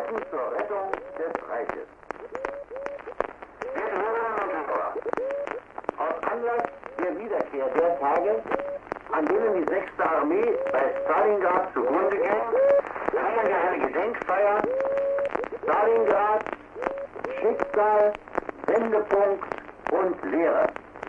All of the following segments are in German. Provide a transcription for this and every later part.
Truppen zur Rettung des Reiches. Werte Hörerinnen und Hörer, aus Anlass der Wiederkehr der Tage, an denen die 6. Armee bei Stalingrad zugrunde ging, feiern wir eine Gedenkfeier. Stalingrad, Schicksal, Wendepunkt und Lehre.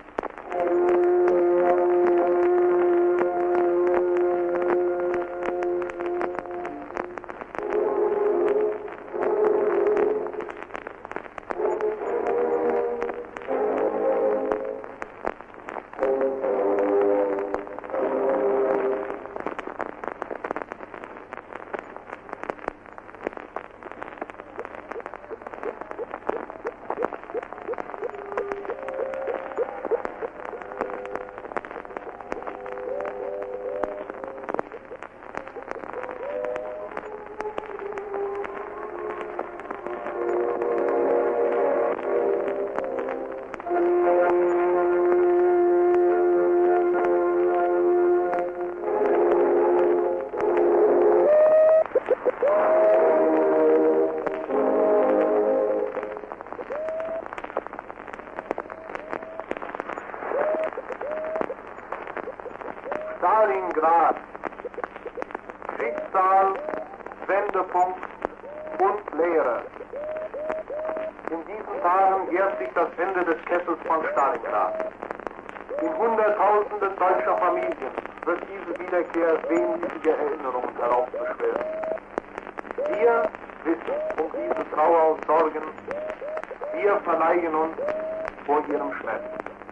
Stalingrad, Schicksal, Wendepunkt und Lehre. In diesen Tagen jährt sich das Ende des Kessels von Stalingrad. In Hunderttausenden deutscher Familien wird diese Wiederkehr wehmütige Erinnerungen heraufbeschwören. Wir wissen um diese Trauer und Sorgen, wir verneigen uns vor ihrem Schmerz.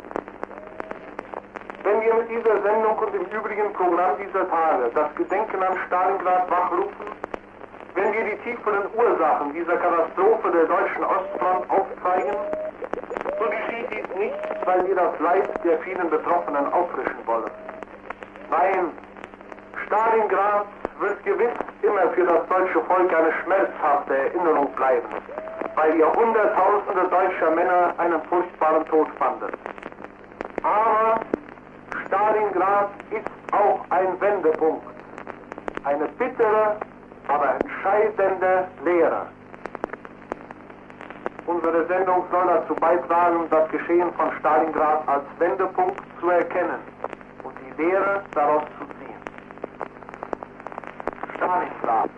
Wenn wir mit dieser Sendung und dem übrigen Programm dieser Tage das Gedenken an Stalingrad wachrufen, wenn wir die tieferen Ursachen dieser Katastrophe der deutschen Ostfront aufzeigen, so geschieht dies nicht, weil wir das Leid der vielen Betroffenen auffrischen wollen. Nein, Stalingrad wird gewiss immer für das deutsche Volk eine schmerzhafte Erinnerung bleiben, weil hier Hunderttausende deutscher Männer einen furchtbaren Tod fanden. Aber Stalingrad ist auch ein Wendepunkt, eine bittere, aber entscheidende Lehre. Unsere Sendung soll dazu beitragen, das Geschehen von Stalingrad als Wendepunkt zu erkennen und die Lehre daraus zu ziehen. Stalingrad.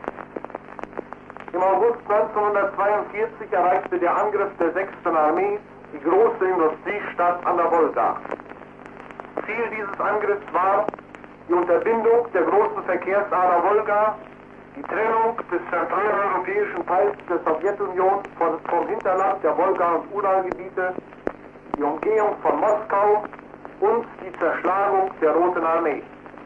Im August 1942 erreichte der Angriff der 6. Armee die große Industriestadt an der Wolga. Ziel dieses Angriffs war die Unterbindung der großen Verkehrsader Wolga, die Trennung des zentraleuropäischen Teils der Sowjetunion vom Hinterland der Wolga- und Uralgebiete, die Umgehung von Moskau und die Zerschlagung der Roten Armee.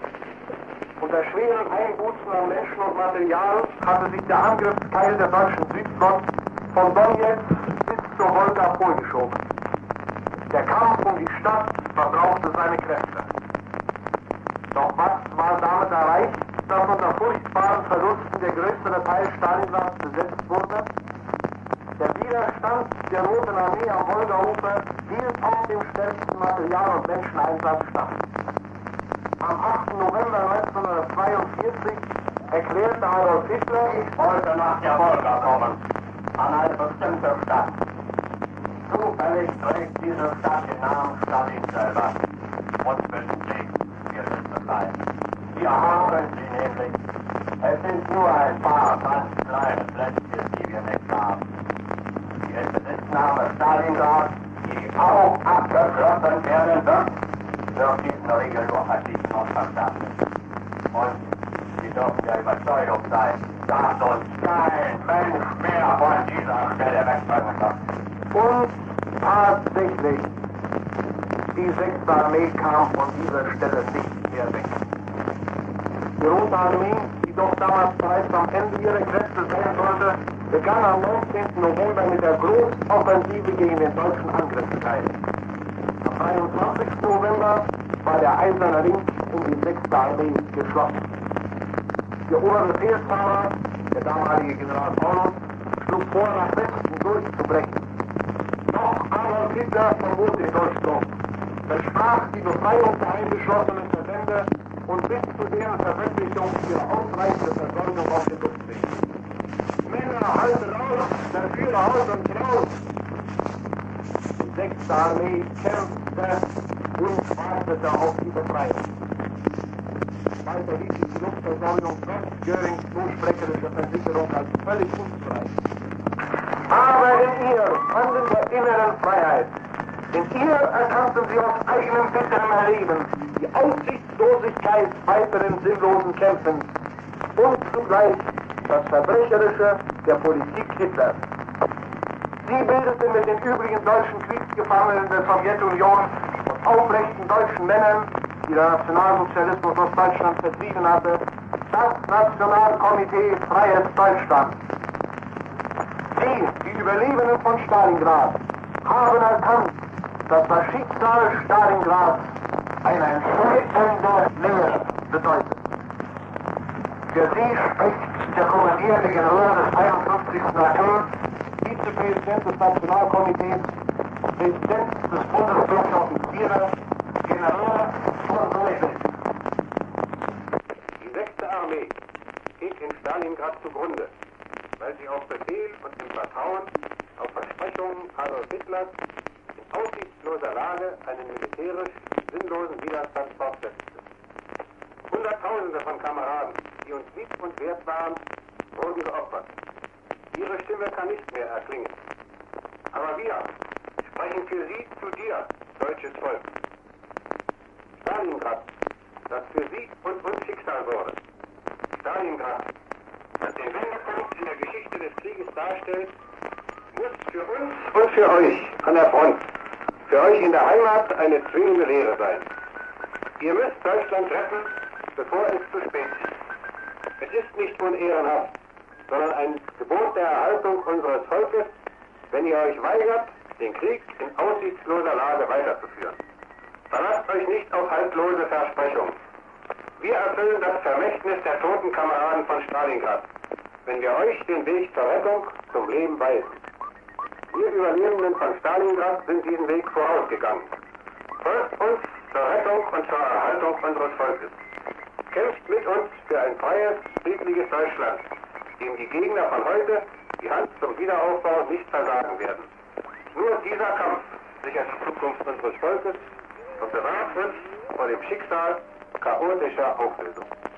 Unter schweren Einbußen an Menschen und Material hatte sich der Angriffsteil der deutschen Südfront von Donetsk bis zur Wolga vorgeschoben. Der Kampf um die Stadt verbrauchte seine Kräfte. Doch was war damit erreicht, dass unter furchtbaren Verlusten der größere Teil Stalingrads besetzt wurde? Der Widerstand der Roten Armee am Wolgaufer hielt auf dem stärksten Material- und Menscheneinsatz stand. Am 8. November 1942 erklärte Adolf Hitler, ich wollte nach der Wolga kommen, an eine bestimmte Stadt. Zufällig trägt diese Stadt den Namen Stalin selber. Und wissen Sie, wir sind befreit. Wir haben sie nämlich. Es sind nur ein paar ganz kleine Plätzchen, die wir nicht haben. Die Besitznahme Stalingrad, die auch abgeschlossen werden wird diesen Regel nur verdienen und verstanden. Und Sie dürfen der Überzeugung sein, dass uns kein Mensch mehr von dieser Stelle wegbringen wird. und tatsächlich, die 6. Armee kam von dieser Stelle nicht mehr weg. Die Rote Armee, die doch damals bereits am Ende ihrer Kräfte sein sollte, begann am 19. November mit der Großoffensive gegen den deutschen Angriffsteil. Am 23. November war der Eiserne Ring um die 6. Armee geschlossen. Der Oberbefehlshaber, der damalige General Paulus, schlug vor, nach Westen durchzubrechen. Doch Adolf Hitler verbot den Durchbruch, versprach die Befreiung der eingeschlossenen Verbände und bis zu deren Verwirklichung ihre ausreichende Versorgung auf den Luftweg. Männer ihre Haut und Kraut. Die 6. Armee kämpfte und wartete auf die Befreiung. Weiter ließ sich die Luftversorgung trotz Görings zusprecherischer Versicherung als völlig unzureichend. Aber in ihr fanden wir inneren Freiheit. In ihr erkannten sie aus eigenem bitterem Erleben die Aussichtslosigkeit weiteren sinnlosen Kämpfens und zugleich das Verbrecherische der Politik Hitlers. Sie bildeten mit den übrigen deutschen Kriegsgefangenen der Sowjetunion und aufrechten deutschen Männern, die der Nationalsozialismus aus Deutschland vertrieben hatte, das Nationalkomitee Freies Deutschland. Sie, die Überlebenden von Stalingrad, haben erkannt, dass das Schicksal Stalingrads eine entscheidende Lehre bedeutet. Für sie spricht der kommandierende General des 51. AT, Vizepräsident des Nationalkomitees, Präsident des Bundesdurchschnittsoffiziers, General von Neuville. Die 6. Armee geht in Stalingrad zugrunde, weil sie auf Befehl und im Vertrauen auf Versprechungen Adolf Hitlers in aussichtsloser Lage einen militärisch sinnlosen Widerstand fortsetzte. Hunderttausende von Kameraden, die uns lieb und wert waren, wurden geopfert. Ihre Stimme kann nicht mehr erklingen. Aber wir sprechen für Sie zu dir, deutsches Volk. Stalingrad, das für Sie und uns Schicksal wurde. Stalingrad, das den Wendepunkt in der Geschichte des Krieges darstellt, muss für uns und für euch an der Front, für euch in der Heimat eine zwingende Lehre sein. Ihr müsst Deutschland retten, bevor es zu spät ist. Es ist nicht unehrenhaft, sondern ein Gebot der Erhaltung unseres Volkes, wenn ihr euch weigert, den Krieg in aussichtsloser Lage weiterzuführen. Verlasst euch nicht auf haltlose Versprechungen. Wir erfüllen das Vermächtnis der toten Kameraden von Stalingrad, wenn wir euch den Weg zur Rettung zum Leben weisen. Wir Überlebenden von Stalingrad sind diesen Weg vorausgegangen. Folgt uns zur Rettung und zur Erhaltung unseres Volkes. Kämpft mit uns für ein freies, friedliches Deutschland, dem die Gegner von heute die Hand zum Wiederaufbau nicht versagen werden. Nur dieser Kampf sichert die Zukunft unseres Volkes und bewahrt uns vor dem Schicksal chaotischer Auflösung.